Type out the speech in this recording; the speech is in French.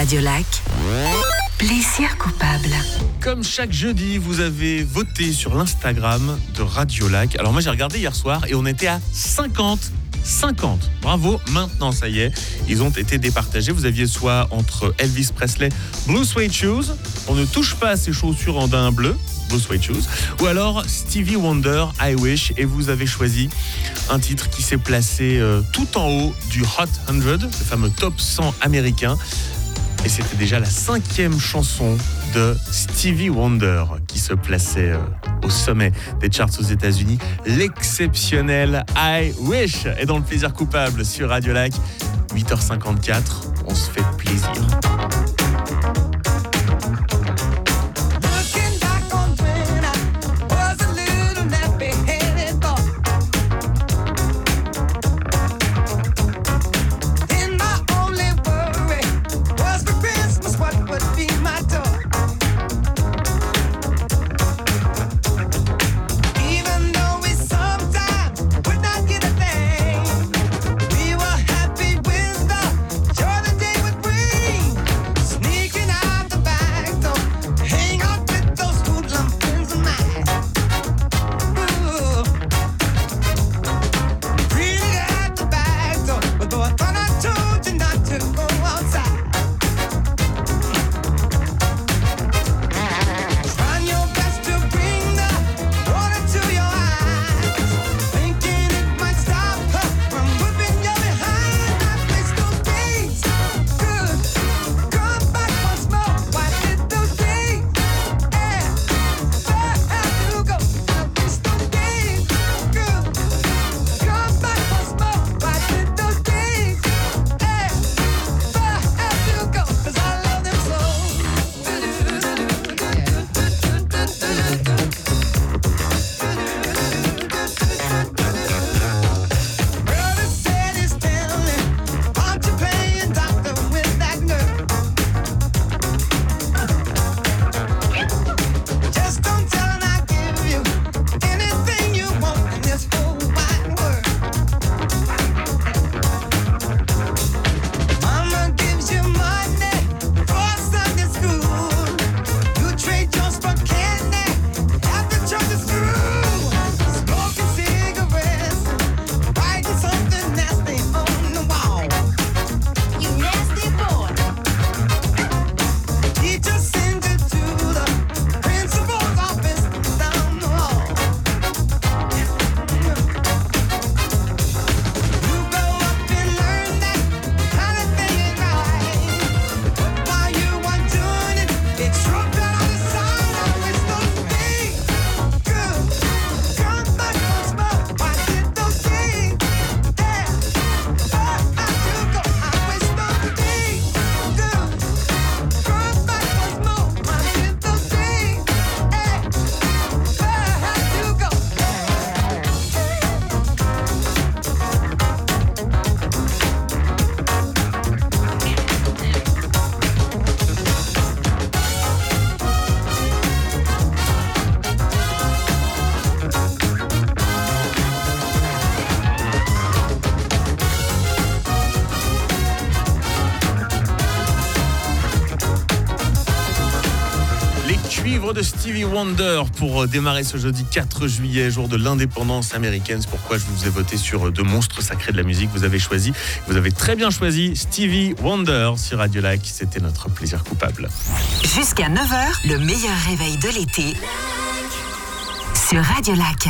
Radio Lac, plaisir coupable. Comme chaque jeudi, vous avez voté sur l'Instagram de Radio Lac. Alors moi j'ai regardé hier soir et on était à 50. Bravo, maintenant ça y est, ils ont été départagés. Vous aviez soit entre Elvis Presley, Blue Suede Shoes, on ne touche pas à ses chaussures en daim bleu, Blue Suede Shoes, ou alors Stevie Wonder, I Wish, et vous avez choisi un titre qui s'est placé tout en haut du Hot 100, le fameux top 100 américain. Et c'était déjà la 5e chanson de Stevie Wonder qui se plaçait au sommet des charts aux États-Unis. L'exceptionnel I Wish est dans le plaisir coupable sur Radio Lac. 8h54, on se fait plaisir. De Stevie Wonder pour démarrer ce jeudi 4 juillet, jour de l'indépendance américaine. C'est pourquoi je vous ai voté sur deux monstres sacrés de la musique. Vous avez très bien choisi Stevie Wonder sur Radio Lac. C'était notre plaisir coupable. Jusqu'à 9h, le meilleur réveil de l'été sur Radio Lac.